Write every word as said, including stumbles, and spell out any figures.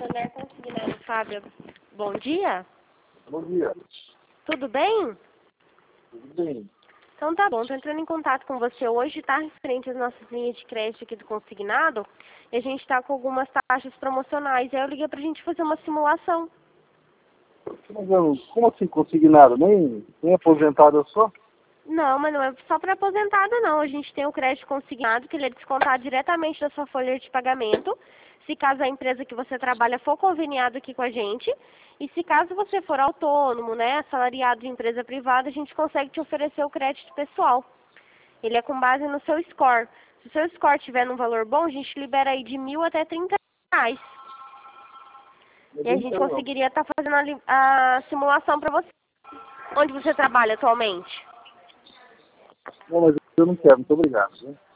Mulher Consignada, Fábio. Bom dia. Bom dia. Tudo bem? Tudo bem. Então tá bom, tô entrando em contato com você hoje, tá? Referente às nossas linhas de crédito aqui do Consignado. E a gente tá com algumas taxas promocionais. Aí eu liguei pra gente fazer uma simulação. Mas eu, como assim consignado? Nem, nem aposentado eu sou? Não, mas não é só para aposentada não. A gente tem o crédito consignado, que ele é descontado diretamente da sua folha de pagamento, se caso a empresa que você trabalha for conveniado aqui com a gente. E se caso você for autônomo, né, assalariado de empresa privada, a gente consegue te oferecer o crédito pessoal. Ele é com base no seu score. Se o seu score tiver num valor bom, a gente libera aí de mil até trinta reais. Mas E a gente então, conseguiria estar fazendo a, li- a simulação para você. Onde você trabalha atualmente? não, mas eu não quero, muito obrigado. Né?